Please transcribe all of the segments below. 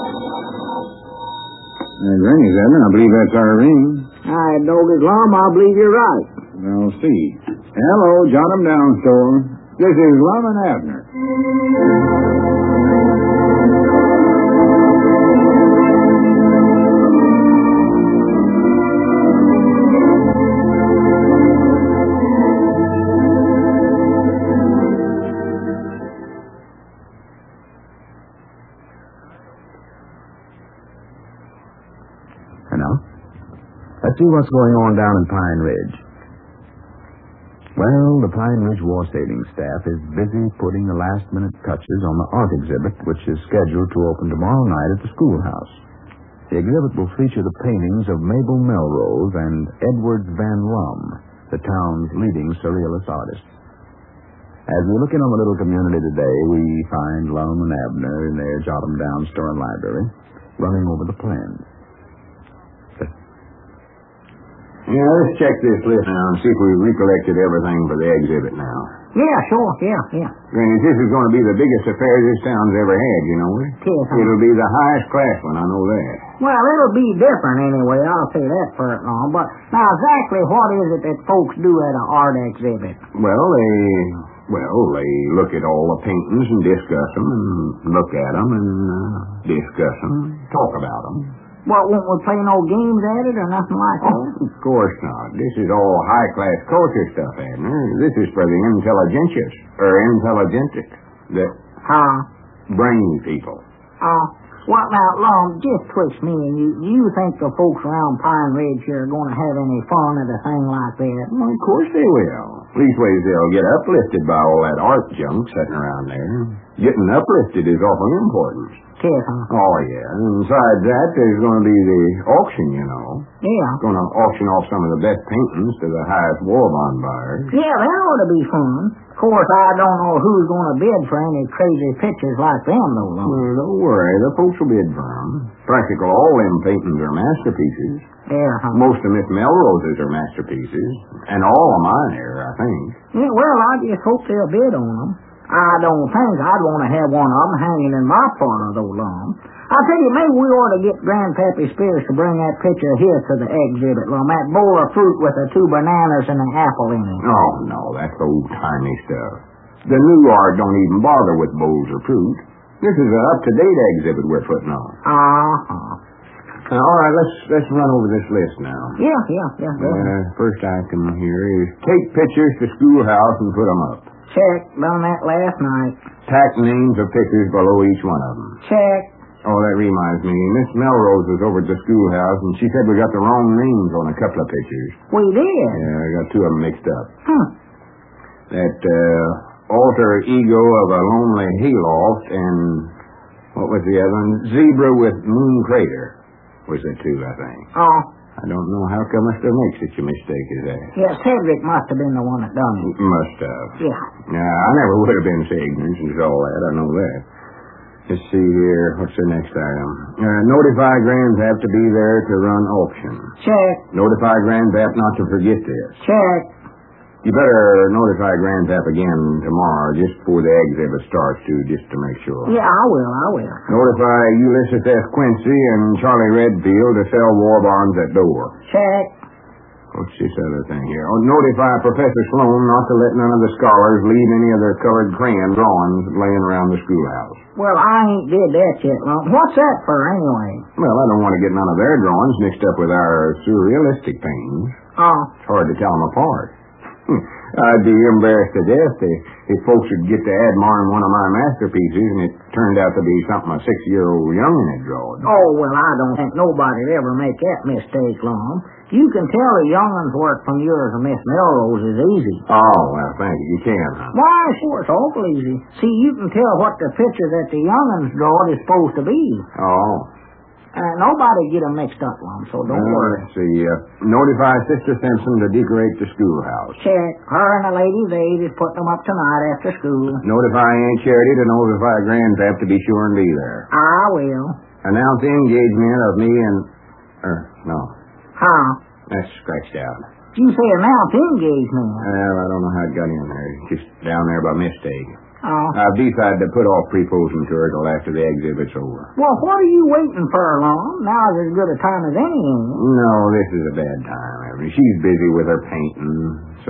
Granny's Abner, I believe that's our ring. I know this Lum, I believe you're right. I'll see. Hello, jot 'em down, store. This is Lum and Abner. Let's see what's going on down in Pine Ridge. Well, the Pine Ridge War Savings staff is busy putting the last-minute touches on the art exhibit, which is scheduled to open tomorrow night at the schoolhouse. The exhibit will feature the paintings of Mabel Melrose and Edward Van Rum, the town's leading surrealist artists. As we look in on the little community today, we find Lum and Abner in their jot-em-down store and library, running over the plans. Yeah, let's check this list now and see if we recollected everything for the exhibit now. Yeah, sure, yeah. Granny, this is going to be the biggest affair this town's ever had, you know it? Yes, It'll be the highest class one, I know that. Well, it'll be different anyway, I'll say that for it long. But now, exactly what is it that folks do at an art exhibit? Well, they look at all the paintings and discuss them, and look at them and discuss them, talk about them. Well, won't we play no games at it or nothing like that? Of course not. This is all high-class culture stuff, Abner. This is for the intelligentious, or intelligentics, the brainy people. Well, now, Lum, just twist me and you think the folks around Pine Ridge here are going to have any fun at a thing like that? Well, of course they will. Leastways, they'll get uplifted by all that art junk sitting around there. Getting uplifted is awfully important. Oh, yeah. And besides that, there's going to be the auction, you know. Yeah. Going to auction off some of the best paintings to the highest war bond buyers. Yeah, that ought to be fun. Of course, I don't know who's going to bid for any crazy pictures like them, though, Lum. Well, don't worry. The folks will bid for them. Practically all them paintings are masterpieces. Yeah, Most of Miss Melrose's are masterpieces. And all of mine are, I think. Yeah, well, I just hope they'll bid on them. I don't think I'd want to have one of them hanging in my parlor, though, Lum. I tell you, maybe we ought to get Grandpappy Spears to bring that picture here to the exhibit, Lum. That bowl of fruit with the 2 bananas and an apple in it. Oh, no, that's old-timey stuff. The new art don't even bother with bowls of fruit. This is an up-to-date exhibit we're putting on. All right, let's run over this list now. Yeah. First item here is take pictures to schoolhouse and put them up. Check. Done that last night. Tack names of pictures below each one of them. Check. Oh, that reminds me. Miss Melrose was over at the schoolhouse, and she said we got the wrong names on a couple of pictures. We did? Yeah, I got 2 of them mixed up. That alter ego of a lonely hayloft and what was the other one? Zebra with moon crater was the 2, I think. I don't know how come it still makes such a mistake as that. Yeah, Cedric must have been the one that done it. Must have. Yeah. Nah, I never would have been so ignorant as all that. I know that. Let's see here. What's the next item? Notify Grandpap to be there to run auction. Check. Notify Grandpap not to forget this. Check. You better notify Grandpap again tomorrow, just before the exhibit starts, too, just to make sure. Yeah, I will. Notify Ulysses S. Quincy and Charlie Redfield to sell war bonds at door. Check. What's this other thing here? Notify Professor Sloan not to let none of the scholars leave any of their colored crayon drawings laying around the schoolhouse. Well, I ain't did that yet, Lum. What's that for, anyway? Well, I don't want to get none of their drawings mixed up with our surrealistic paintings. It's hard to tell them apart. I'd be embarrassed to death if folks would get to admiring one of my masterpieces and it turned out to be something a 6-year-old youngin' had drawn. Oh, well, I don't think nobody'd ever make that mistake, Lum. You can tell a youngin's work from yours and Miss Melrose is easy. Oh, well, thank you. You can, huh? Why, sure, it's awful easy. See, you can tell what the picture that the youngin's drawed is supposed to be. Oh. Nobody get them mixed up, Lum, so don't worry. Let's see. Notify Sister Simpson to decorate the schoolhouse. Check. Her and the Lady Vade is putting them up tonight after school. Notify Aunt Charity to notify Grandpap to be sure and be there. I will. Announce the engagement of me and... no. That's scratched out. Did you say announce engagement? Well, I don't know how it got in there. Just down there by mistake. Oh. I've decided to put off proposing to her till after the exhibit's over. Well, what are you waiting for, Lum? Now's as good a time as any. No, this is a bad time, Abner. She's busy with her painting, so,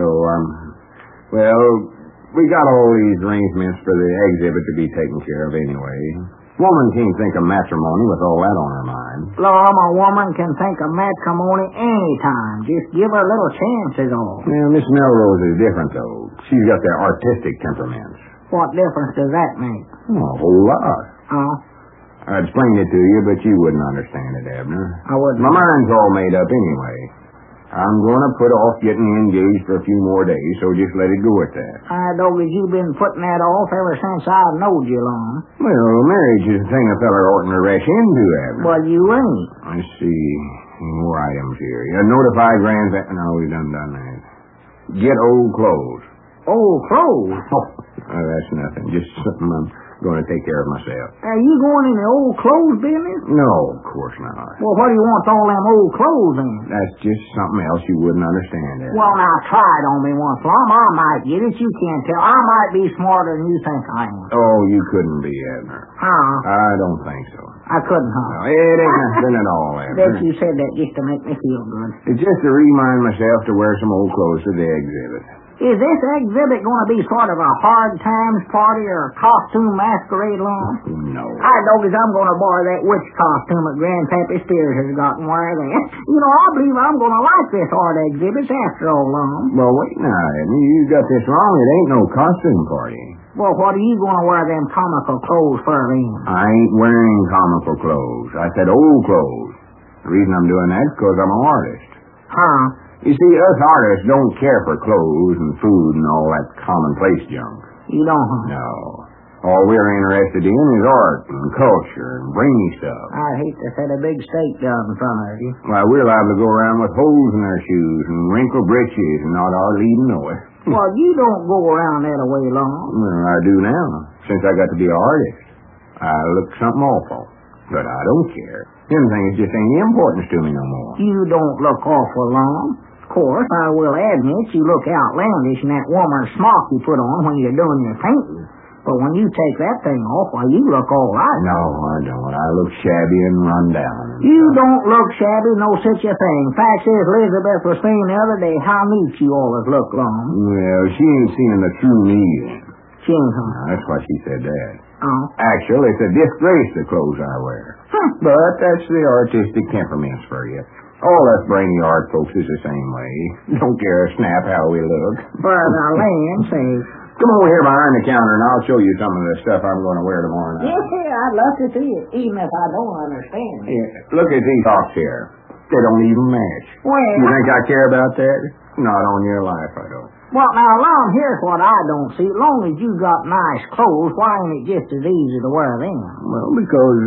well, we got all these arrangements for the exhibit to be taken care of anyway. Woman can't think of matrimony with all that on her mind. Lum, a woman can think of matrimony any time. Just give her a little chance is all. Well, Miss Melrose is different, though. She's got the artistic temperament. What difference does that make? Oh, a whole lot. Oh? I'd explain it to you, but you wouldn't understand it, Abner. I wouldn't. My mind's all made up anyway. I'm going to put off getting engaged for a few more days, so just let it go at that. Doggies, you've been putting that off ever since I've knowed you, Lum. Well, marriage is a thing a feller oughtn't to rush into, Abner. Well, you ain't. Let's see. More items here. Notify Grand... No, we've done that. Get old clothes. Old clothes? Oh, that's nothing. Just something I'm going to take care of myself. Are you going in the old clothes business? No, of course not. Well, what do you want all them old clothes in? That's just something else you wouldn't understand, Abner. Well, now, try it on me once, Lum. I might get it. You can't tell. I might be smarter than you think I am. Oh, you couldn't be, Abner. Huh? I don't think so. I couldn't, huh? No, it ain't nothing at all, Abner. Bet you said that just to make me feel good. It's just to remind myself to wear some old clothes to the exhibit. Is this exhibit going to be sort of a hard times party or a costume masquerade, Lum? No. Doggies, I'm going to borrow that witch costume that Grandpappy Spears has got and wear that. You know, I believe I'm going to like this art exhibit after all, Lum. Well, wait now, Abner. You got this wrong. It ain't no costume party. Well, what are you going to wear them comical clothes for then? I ain't wearing comical clothes. I said old clothes. The reason I'm doing that is because I'm an artist. Huh? You see, us artists don't care for clothes and food and all that commonplace junk. You don't, huh? No. All we're interested in is art and culture and brainy stuff. I'd hate to set a big stake down in front of you. Why, we're liable to go around with holes in our shoes and wrinkled breeches and not hardly even know it. Well, you don't go around that way long. Well, I do now, since I got to be an artist. I look something awful, but I don't care. Them things just ain't any importance to me no more. You don't look awful long. Of course, I will admit you look outlandish in that woman's smock you put on when you're doing your painting. But when you take that thing off, why, you look all right. No, I don't. I look shabby and run down. You don't look shabby, no such a thing. Fact is, Elizabeth was saying the other day how neat you always look, Lum. Well, she ain't seen the true me then. She ain't, huh? That's why she said that. Oh. Actually, it's a disgrace, the clothes I wear. But that's the artistic temperaments for you. All us brainy art folks is the same way. Don't care a snap how we look. For the land's sake. Come over here behind the counter, and I'll show you some of the stuff I'm going to wear tomorrow night. Yeah, I'd love to see it, even if I don't understand it. Yeah, look at these socks here. They don't even match. Well, You think I care about that? Not on your life, I don't. well, now, Lum, here's what I don't see. As long as you got nice clothes, why ain't it just as easy to wear them? Well, because,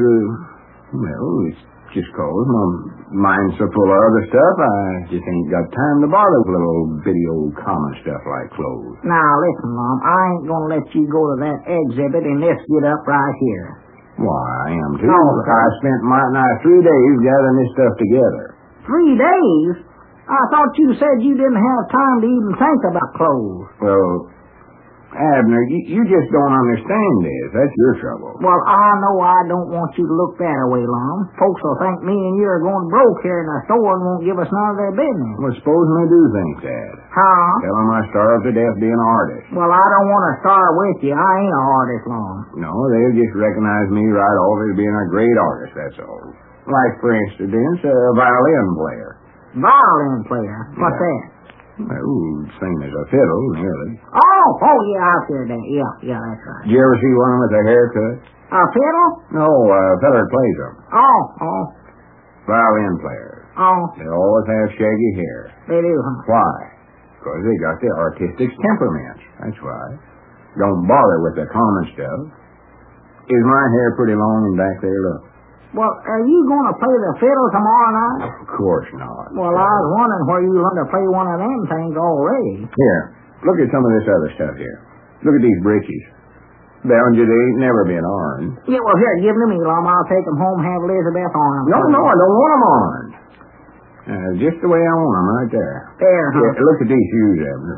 it's just cause my mind's so full of other stuff, I just ain't got time to bother with little bitty old common stuff like clothes. Now, listen, Lum, I ain't gonna let you go to that exhibit in this get-up right here. Why, I am too. No, I spent my 3 days gathering this stuff together. 3 days? I thought you said you didn't have time to even think about clothes. Well, Abner, you just don't understand this. That's your trouble. Well, I know I don't want you to look that way, Lum. Folks will think me and you are going broke here in the store and won't give us none of their business. Well, supposing they do think that. Huh? Tell them I starved to death being an artist. Well, I don't want to start with you. I ain't an artist, Lum. No, they'll just recognize me right off as being a great artist, that's all. Like, for instance, a violin player. Violin player? What's Yeah. that? Well, same as a fiddle, nearly. Oh, yeah, I've heard that. Yeah, that's right. Did you ever see one with a haircut? A fiddle? No, a feller that plays them. Oh. Violin players. Oh, They always have shaggy hair. they do, huh? Why? Because they got the artistic temperaments. That's why. Don't bother with the common stuff. Is my hair pretty long and back there, look? Well, are you going to play the fiddle tomorrow night? Of course not. Well, I was wondering where you learned to play one of them things already. Here, look at some of this other stuff here. Look at these breeches. Bound you, they ain't never been ironed. Yeah, well, here, give them to me, Lum. I'll take them home, have Elizabeth on them. No, I don't want them ironed. Just the way I want them, right there. There, huh? Yeah, look at these shoes, Abner.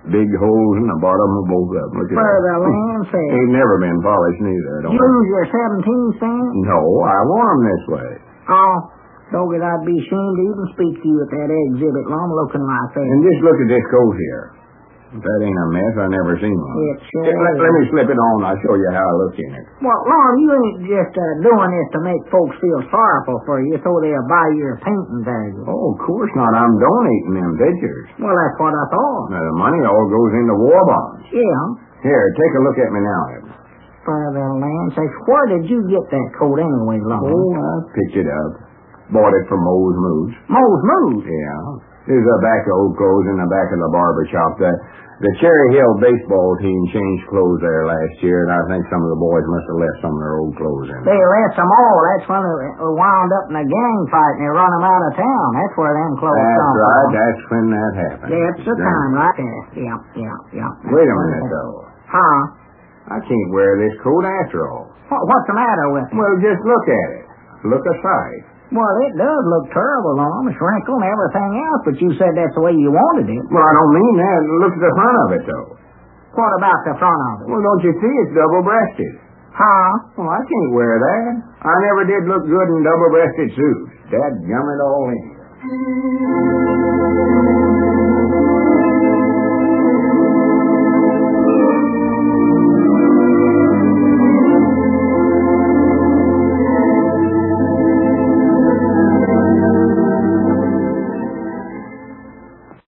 Big holes in the bottom of both of them. Look at For that. the land's sake. Ain't never been polished neither. Don't You lose your 17 cents? No, I want 'em this way. Oh, Doggett, I'd be ashamed to even speak to you at that exhibit, Lum, looking like that. And just look at this coat here. If that ain't a mess, I never seen one. It sure Let me slip it on. I'll show you how I look in it. Well, Lum, you ain't just doing this to make folks feel sorrowful for you so they'll buy your painting value. Oh, of course not. I'm donating them pictures. Well, that's what I thought. Now, the money all goes into war bonds. Yeah. Here, take a look at me now, Evan. For the land's sake, where did you get that coat anyway, Lum? Oh, I picked it up. Bought it from Moe's Moose. Moe's Moose? Yeah. There's a back of old clothes in the back of the barber shop. The Cherry Hill baseball team changed clothes there last year, and I think some of the boys must have left some of their old clothes in. They left them all. That's when they wound up in a gang fight and they run them out of town. That's where them clothes come That's from. right. That's when that happened. That's the time, right there. Yeah. Wait a minute, though. Huh? I can't wear this coat after all. What's the matter with it? Well, just look at it. Look aside. Well, it does look terrible, Lum. It's wrinkled and everything else, but you said that's the way you wanted it. Well, I don't mean that. Look at the front of it, though. What about the front of it? Well, don't you see it's double-breasted? Huh? Well, I can't wear that. I never did look good in double-breasted suits. Dadgummit all in.